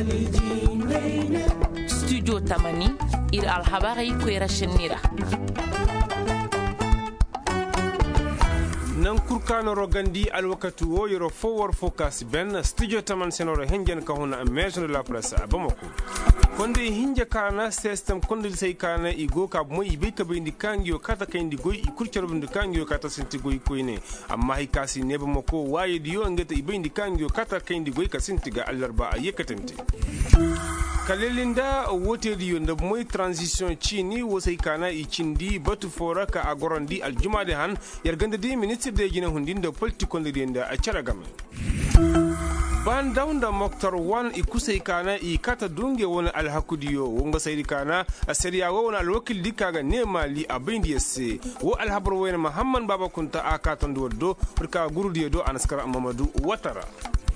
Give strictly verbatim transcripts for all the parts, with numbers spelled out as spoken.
studio tamani ir alhabari kwera shenira nan kurkano rogandi alwakatu wo yoro forward focus ben studio taman senoro hengen ka hona maison de la presse abamako konde hinja kana system konde sey kana igo ka mo ibe ka bindi kangyo kata kandi goy ikurcharo bindi kangyo kata sinti goy koyne amma hay kasi nebe mako waye diyo ngeta ibe bindi kangyo kata kandi goy ka sinti ga allarba ayekatante kalelinda wote diyo nda moy transition chini wo sey kana i chindi batu fora ka agorandi aljuma de han yargande de ministre de gina hundinda politiko ndenda a charagame ban daunda moktar wan ikusai kana i kata dunge wani alhakudiyo wonga saydi kana asariya wona alwakil dikaga ne mali abindi yasse wo alhabar wayna muhammad baba kunta akatan do do burka gurudiyo do anaskara mamadou watara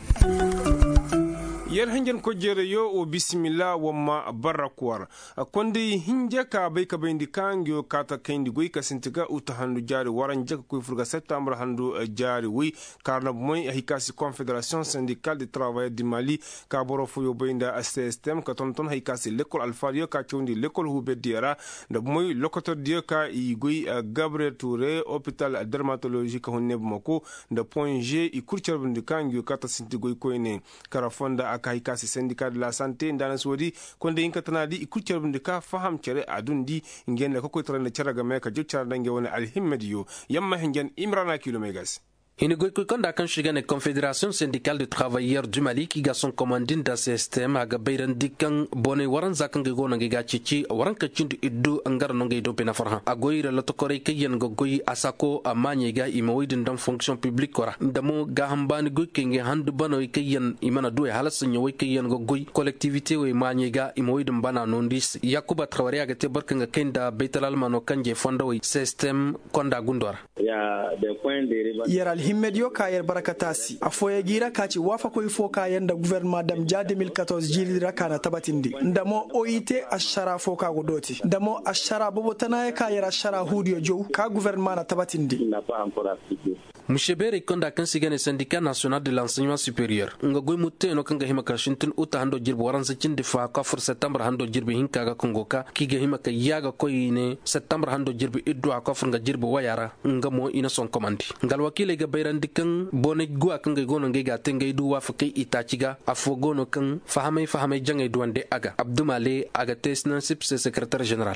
yar hangen ko jere yo o bismillah wamma barakwar konde hinja ka bay ka bayndi kangyo kata kandi goy ka sintiga uta handu jari waran jaka koy furga septembre handu jari wi karna moy hikasi confédération syndicale des travailleurs du Mali ka boro fu yo baynda S S T M ka ton ton hikasi l'école alfario ka chondi l'école hube diara da moy locateur dio ka i goy Gabriel Touré hôpital dermatologique honne mako da point G i kurchar bindi kangyo kata sinti goy koyne karafonda kai kasi syndicat de la santé ndana sodi konde inka tanadi ikuccer binde ka faham cere adundi ngende ko ko trande ceraga me ka juccar dange wona alhimmediyo yamma hengen imrana kilomegas Une goykonda kan shigane Confédération syndicale des travailleurs du Mali qui ga son commandin da système aga bayran dikan bone waran zakan ge gona ge ga cici waran ka cindu iddu angar no ge do pena farha agoyira la to kore ke yen go goy asako amanye ga imoydin dan fonction publique kora ndamo ga hambani goy ke nge handu bano ke yen imana do halas nyoy ke yen go goy collectivité we manye ga imoydin bana nondis yakuba travare aga te barka nga kenda betalal mano kanje fondo système konda gundor ya de point de himmedio kayer barakatasi afoye gira kaci wafa ko ifo kayen da gouvernement dam ja deux mille quatorze jilira kana tabatindi ndamo O I T ashara fo ka godoti ndamo ashara bobo tanaye kayer ashara hudio jow ka gouvernement na tabatindi Mshebere konda kan sigane syndicat national de l'enseignement supérieur nga goy mutte no kanga hima kashintin uta hando jirbo waran sa cinde fa ka for septembre hando jirbe hinka ga kongo ka kiga hima ka yaga koyine septembre hando jirbe iddo ka for nga jirbo wayara nga mo ina son commandi ngal wakile ga bayran dikan bone gwa kanga gono nge ga tenga du wa fa kay itachiga afo gono kan fahamay fahamay jangay duande aga abdoumale aga tesnan sipse secrétaire général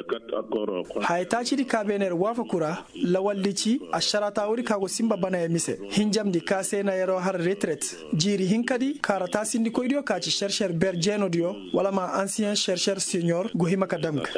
haytachi di kabener wafa kura lawallici asharata wuri kago simba bana ya mise hinjam di kase na yero har retraite jiri hinkadi karata sindi ko idio kaci chercheur bergeno dio wala ma ancien chercheur senior go himaka damk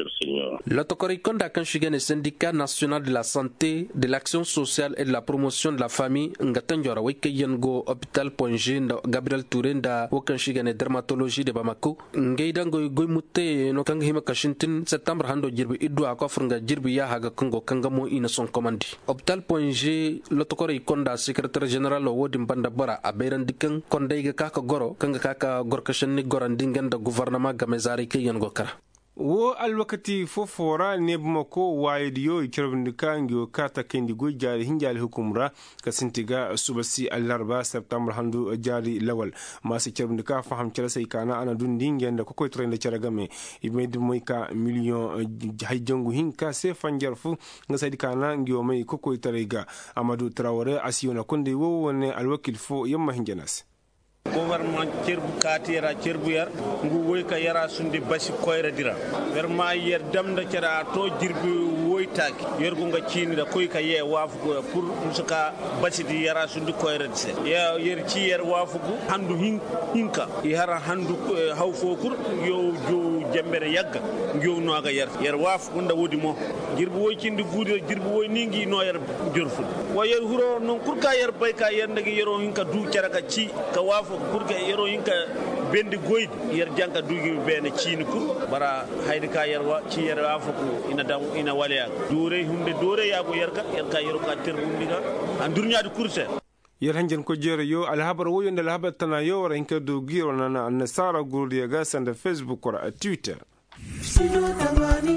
L'Autocoricon kan shigane syndicat national de la santé, de l'action sociale et de la promotion de la famille ngatanjora weke yengo hôpital Point G Gabriel Touré da wakan shigane dermatologie de Bamako ngeyda ngoy goy mutte no kanga hima kashintin septembre hando jirbi iddu ako franga jirbi ya haga kongo kanga mo ina son commandi hôpital Point G l'Autocoricon da secrétaire général o wodi banda bara aberan dikan kondayga kaka goro kanga kaka gorkashan ni gorandingen da gouvernement gamezari ke yengo kara wo alwakati fofora ne bumako waydiyo kirbin kangiyo kata kendi go jari hinjali hukumra ka sintiga subasi alarba september handu jari lawal masu kirbin ka faham kira sai kana ana dun dingen da kokoy trende charagame ibedi moyka million hajjangu hinka se fanjarfu nga sai kana ngiyo mai kokoy tarega Amadou Traoré asiyona konde wo wonne alwakil fo yamma hinjanas gouvernement cerbu katira cerbu yar ngu woy ka yara sunde basi koyra dira vraiment yer damda cara to jirbi woytaki yer go nga ciini da koy ka ye wafu go pour musuka basi di yara sunde koyra dise ya yer ci yer wafu go handu hin hinka yara handu haw fokur yo jo jambere yagga ngiw no aga yer yer wafu gunda wodi mo jirbi woy cindi guude jirbi woy ningi no yer jorfu wa yer huro non kurka yer bay ka yer ndagi yero hinka du cara ka ci ka wafu pour que yero yinka bendi goydi yer janka dugi bene ciini kur bara haydi ka yer wa ci yer wa fuku ina dam ina waliya dore hunde dore yago yerka yerka yero ka ter hundiga an durnyadi kurse yer hanjen ko jere yo alhabar wo yonde alhabar tana yo wara hinka do giro nana an sara gurdi ga sanda Facebook or Twitter.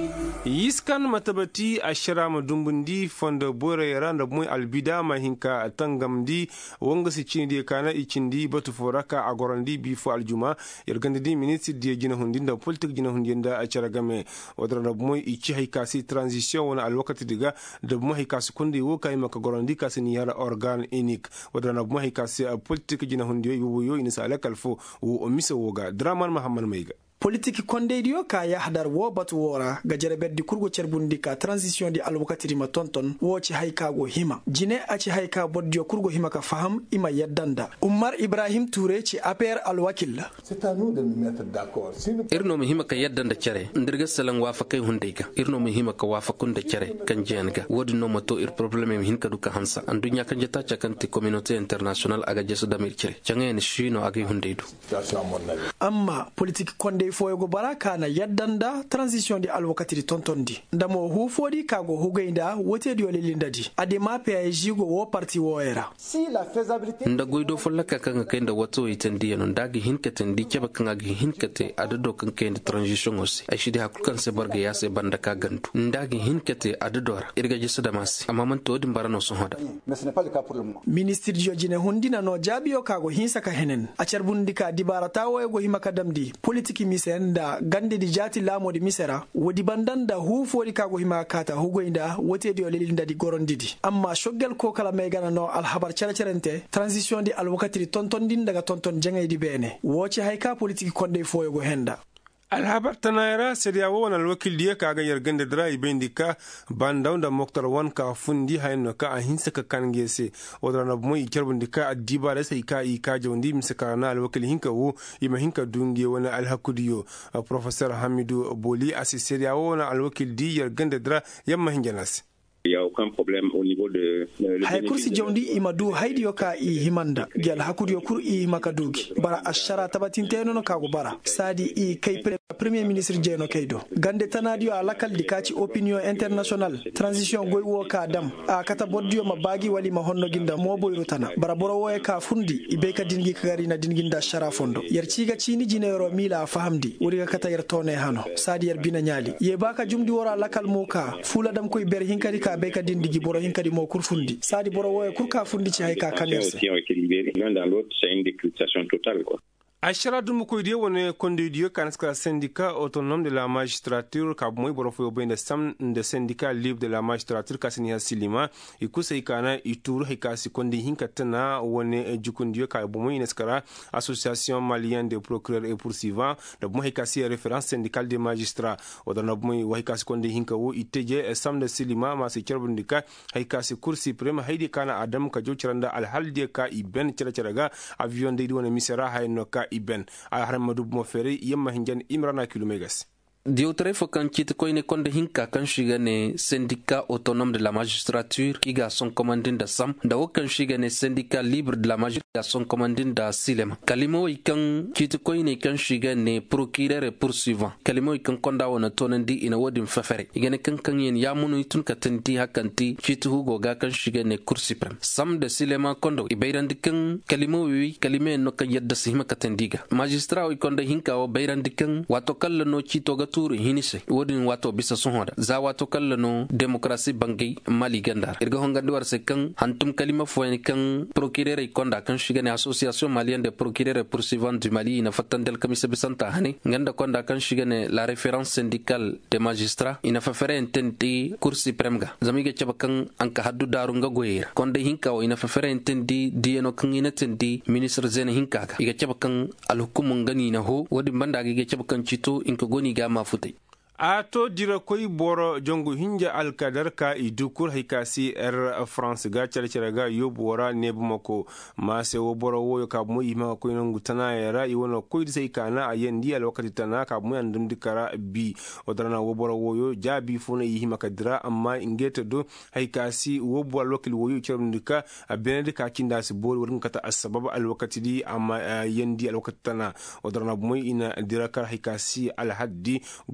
yiskan matabati ashara madumbundi fonda bore yaranda moy albida mahinka tangamdi wonga si cindi kana icindi batu foraka agorandi bi fo aljuma yergandi minutes die jina hundinda politique jina hundinda achara game wadra moy ichi haykasi transition wona alwakati diga de moy haykasi kundi wo kay maka gorandi kasini yara organ unique wadra moy haykasi politique jina hundiyo yuyo inisa alakalfo wo omisa woga draman mahamman mayga politique kondeydiyo ka yahdar wo batu wora ga jerebeddi kurgo cerbundi ka transition di alwakatiri ma tonton wo ci haykago hima jine aci hayka boddiyo kurgo hima ka faham ima yeddanda Umar Ibrahim Touré ci A P R alwakil c'est à nous de nous mettre d'accord irno mi hima ka yeddanda cere ndirga salan wafa kay hundeyga irno mi hima ka wafa kunde cere kan jenga wodi no moto ir problème mi hinka duka hansa andunya kan jeta cakanti communauté internationale aga jesu damir cere cangene shino aga hundeydu amma politique konde foyogo baraka na yaddanda transition di alwakatiri tontondi ndamo hufodi kago hugeinda wote di olilindadi adema P A J go wo parti wo era si la faisabilité nda goydo follaka kan kenda wato itendi yano ndagi hinketen di keba kan agi hinkete adado kan kenda transition osi ashidi hakulkan se barga yase banda ka gantu ndagi hinkete adadora irga jisada masi amma man to dimbarano so hoda mais ce n'est pas le cas pour le moment ministre jojine hundina no jabio kago hinsa ka henen acarbundika dibarata wo go himaka damdi politique misenda gande di jati lamo di misera wodi bandanda hufori kago hima kata hugoinda wote di olilinda di gorondidi amma shoggel ko kala megana no alhabar cercerente transition di alwakatiri tonton din daga tonton jengay di bene woci hayka politique konde foyogo henda alhabar tanayra sedia wona alwakil diya kaga yergande dra ibendika bandawnda moktar wan ka fundi hayno ka ahinsa ka kangese odrana moy kerbundika adiba da sai ka i ka jondi misaka na alwakil hinka wo ima hinka dungi wona alhakudiyo professeur Hamidou Boli asisedia wona alwakil di yergande dra yamma hinjanas. Il n'y a aucun problème au niveau de... hay kursi jawndi imadu haydi yoka i himanda gel hakuri yokur i himaka dugi bara ashara tabatinte no kago bara sadi i kay premier ministre jeno kaydo gande tanadi yo alakal dikaci opinion international transition goy wo ka dam a kata boddiyo ma bagi wali ma honno ginda mo boyru tana bara boro wo ka fundi i be ka dingi kagari na dinginda shara fondo yer ciga cini jinero mila fahamdi wuri ka kata yer tone hano sadi yer bina nyali ye baka jumdi wora lakal mo ka fula dam koy ber hinkari ka be ka dindigi boro hinkadi mo kurfundi sadi boro wo kurka fundi ci hay ka kanese l'un dans l'autre c'est une décryptation totale quoi. Ashara dum ko diye woni kondidiyo kanska syndicat autonome de la magistrature ka moy boro fo bende sam de syndicat libre de la magistrature kasini hasilima ikusay kana ituru hikasi kondi hinkatana woni jukundiyo ka bo moy neskara association malienne des procureurs et poursuivants de mo hikasi référence syndicale des magistrats odana bo moy hikasi kondi hinka wo iteje sam de silima ma se kerbundika hikasi cour suprême haydi kana adam ka jociranda al halde ka iben ceraceraga avion de woni misera hayno ka iben a haramadu mo fere yamma hinjan imrana kilomegas Diotre fo kan kit koyne konde hinka kan shiga ne syndicat autonome de la magistrature qui ga son commandant da sam da wokan shiga ne syndicat libre de la magistrature son commandant da silema kalimo ikan kit koyne kan shiga ne procureur et poursuivant kalimo ikan konda wona tonandi ina wodin fafere igane kan kan yen yamunu itun katanti hakanti kit hugo ga kan shiga ne cour suprême sam da silema kondo ibayrandi kan kalimo wi kalime no kan yadda sihima katandiga magistrat o konda hinka o bayrandi kan wato kallo no kito ga turu hinise wodin wato bisa sun za wato kallano demokrasi bangai mali gandar irga hongandi war se kan hantum kalima foyni kan procureur konda kan shiga ne association malienne de procureurs poursuivants du Mali ina fatandel kamisa bisanta hani nganda konda kan shiga ne la référence syndicale des magistrats ina fa fere ententi cour suprême ga zamiga chabakan anka haddu daru nga goyira konda hinka o ina fa fere ententi dieno kan ina tendi ministre zene hinka ga iga chabakan al hukumu ngani na ho wodi banda ga chabakan chito inko goni ga futai a to dira koy boro jongo hinja alkadar ka idukur hikasi er france ga cere ga yobu wora nebu mako ma se wo boro wo ka mu ima ko ngu tana yara i wono koy sai kana ayendi al wakati tana ka mu andum dikara bi odrana wo boro wo yo jabi funa yi hima kadira amma ingete do hikasi wo bo al wakil wo yo cerundika benedika kinda si bor wurin kata asbab al wakati di amma yendi al wakati tana odrana mu ina dira kar hikasi al haddi guru hin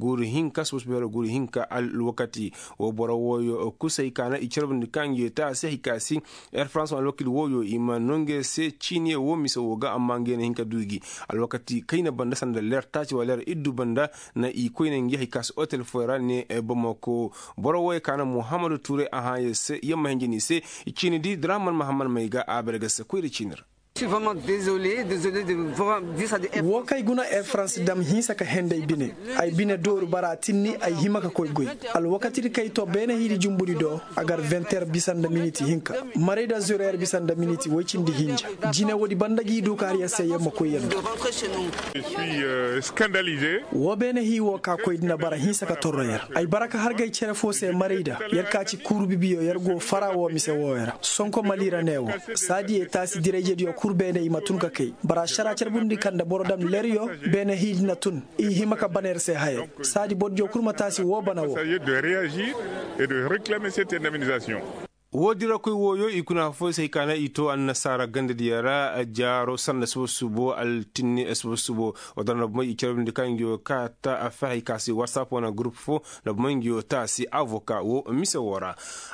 hinka so bero guri hinka al wakati wo boro woyo kusai kana icharbin kangi ta sai hikasi Air France al wakil woyo ima nonge se chini wo miso woga amange ne hinka dugi al wakati kaina banda sanda ler tachi waler iddu banda na i koina ngi hikas hotel fora ne Bamako boro woyo kana Muhammadu Touré ahaye se yamma hinjini se chini di Draman Muhammad Maiga aberga se koiri chinir. Je suis vraiment désolé, désolé de voir dire ça de wo kay guna Air France dam hinsa ka hende bine ay bine doru bara tinni ay himaka koy goy al wakati kay to bene hidi jumbudi do agar vingt heures bisanda minute hinka mareda zéro heure bisanda minute wo cindi hinja jine wodi bandagi du kar ya sey mo koy yendo je suis euh, scandalisé wo bene hi wo ka koy dina bara hinsa ka torroyer ay baraka har gay cere fose mareda yar ka ci kurubi biyo yar go fara wo mise wo yara sonko malira newo sadi e tasi direje dio bene ima tun ka kay bara shara cerbundi kanda borodam leryo bene hidna tun i himaka baner se haye sadi bodjo kurma tasi wo bana wo de réagir et de réclamer cette indemnisation. wodira koy woyo ikuna fo sai kana ito an nasara gande diyara jaro sanna so subo al tinni so subo odana mo ikirbindi kangyo kata afahi kasi whatsapp wana group fo na mangyo tasi avocat wo misawora.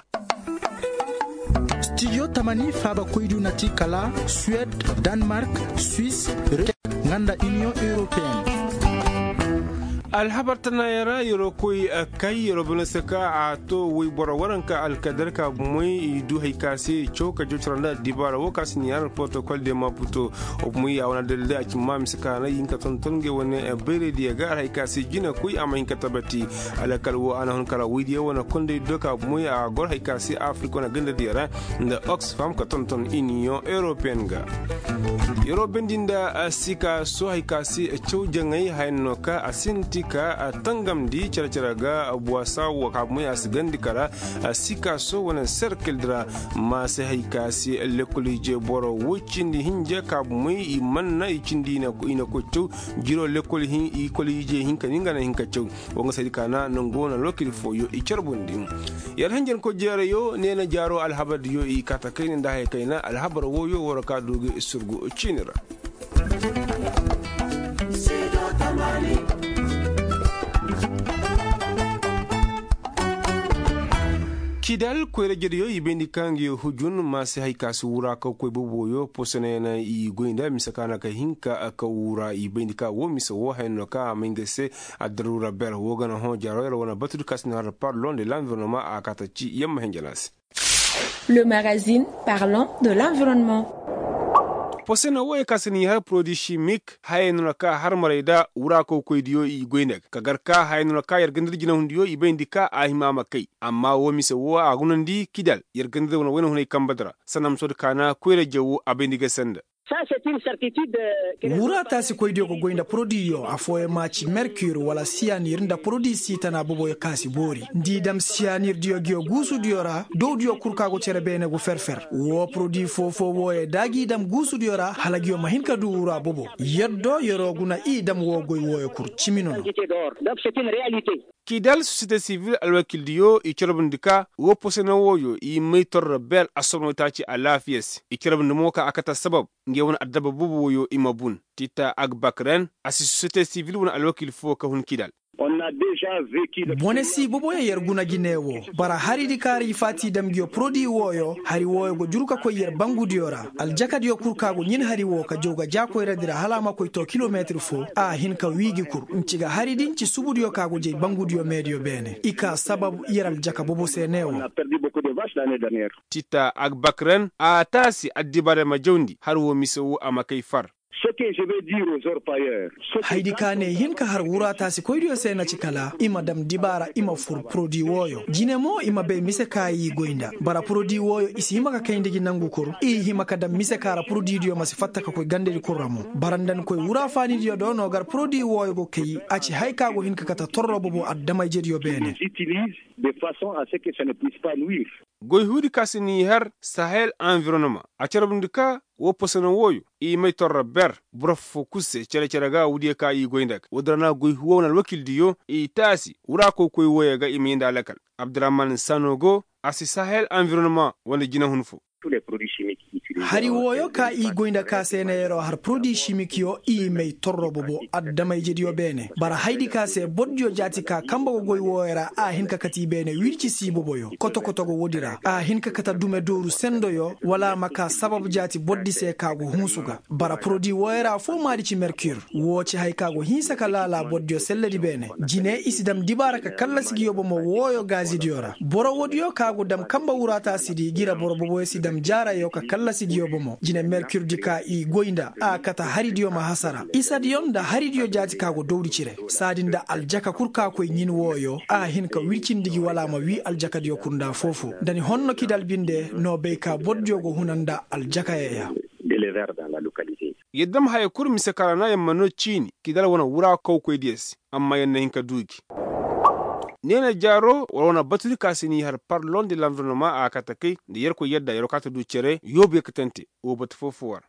Studio Tamani Faba Koidou Nati Kala, Suède, Danemark, Suisse, Nganda Union Européenne. alhabartana yara yoro koy kay yoro bunasaka ato wi boro waranka alkadarka muy du haykasi choka jotranda dibara wokas ni yar protocol de Maputo o muy awana delde ak mam sakana yinka ton tonge woni bere di gar haykasi jina koy ama yinka tabati alakal wo ana hon kala widi wona konde doka muy a gor haykasi afriko na ganda dira nda Oxfam ka ton ton Union Européenne ga yoro bendinda sika so haykasi chowjangai haynoka asinti ka tangam di characharaga buasa wa kamui asgandi kara sika so wana circle dra ma se haikasi lekolije boro wuchindi hinja kamui imanna ichindi na ina kocho jiro lekol hin i kolije hinka ninga na hinka chow wonga sadikana nongona lokil foyo i charbundi yar hanjen ko jere yo nena jaro alhabad yo i kata kaina nda hay kaina alhabar woyo woro ka doge isurgu chinira. Kidal kwere jeriyo ibendi kangi hujun masi haikasi wura ka kwe boboyo posene na i goinda misakana ka hinka ka wura ibendi ka wo misa wo haino ka mingese adarura ber wogana hon jaro wana batu kasi na parlons de l'environnement a katachi yamma henjalas. Le magazine parlant de l'environnement. posena wo kasini har produit chimique haynuna ka har marayda wura ko koydiyo i goynek kagar ka haynuna ka yargandir jina hundiyo i bendika a himama kai amma wo mise wo agunandi kidal yargandir wona wona hunay kambadra sanam sod kana koyre jewu abendiga senda. Ça, c'est une certitude. Wura tasi koydio ko goinda produit yo afoye machi mercure wala cyanure nda produit sitana bobo kasi bori ndi dam cyanure dio gyo gusu diora do dio kurka go cere bene go ferfer wo produit fofo wo e dagi dam gusu diora halagio mahinka du wura bobo yeddo yoro guna i dam wo goy wo kur chimino. Donc c'est une réalité. Kidal société civile alwakil diyo i chorobndika wo posena woyo i meitor bel asono tachi alafies i chorobndmoka akata sabab ngewon adaba bubu woyo imabun tita agbakren asi société civile won alwakil fo ka hun kidal. On a déjà vécu le bone si bobo ya yerguna ginewo bara hari di kari fati dam gyo produit woyo hari woyo go juruka ko yer bangu diora al jaka dio kurka go nyin hari wo ka joga jako radira halama ko to kilometre fo a hin ka wigi kur nciga hari din ci subudio ka go je bangu dio medio bene ika sababu yeral jaka bobo se newo. On a perdu beaucoup de vaches l'année dernière. Tita agbakren a tasi adibare majondi har wo miso amakai far. Ce que je veux dire aux orpailleurs. Haidi kane hinka har wura tasi koydio se na cikala ima dam dibara ima fur produit woyo jinemo ima be mise kayi goinda bara produit woyo isi hima ka kayndi gi nangu kur i hima ka dam mise kara produit dio masi fatta ka koy gande di kuramo barandan koy wura fani dio do no gar produit woyo go kayi aci hayka go hinka kata torro bobo addama jedio bene utilise de façon à ce que ça ne puisse pas nuire. Goy hudi kasini har Sahel environnement a charabundika wo posana woyo i may torra ber bura fokuse cere cere ga wudi ka yi goyndak wodrana goy wona wakil diyo i tasi wura ko koy woya ga iminda lakal Abdurrahman Sanogo asi Sahel environnement wanda jina hunfu. tous les produits chimiques utilisés. Hari woyo ka i goinda ka sene yero har produit chimique yo i mei torro bobo addamay jediyo bene bara haydi ka se bodjo jati ka kamba go goy woyra a hinka kati bene wirci si bobo yo koto koto go wodira a hinka kata dume doru sendo yo wala maka sababu jati boddi se ka go hunsuga bara produit woyra fo mari ci mercure woci hay ka go hinsa ka lala bodjo selledi bene jine isidam dibara ka kala sigiyo bomo woyo gazi diora boro wodiyo ka go dam kamba wurata sidi gira boro bobo sidam jara yo ka kala sigiyo bomo jine mercure dika i goinda a kata haridiyo ma hasara isadiyon da haridiyo jati ka go dowdi cire sadinda aljaka kurka ko nyin woyo a hinka wilcindigi wala ma wi aljaka diyo kunda fofo dani honno kidal binde no be ka bodjo go hunanda aljaka ya yeddam hay kur mise karana yamma no chini kidal wona wura ko ko dies amma yanna hinka dugi nena jaro wona batuli kasini har parlon de l'environnement a katake de yer ko yedda yer kata du cere yobe katante o bat fofuwar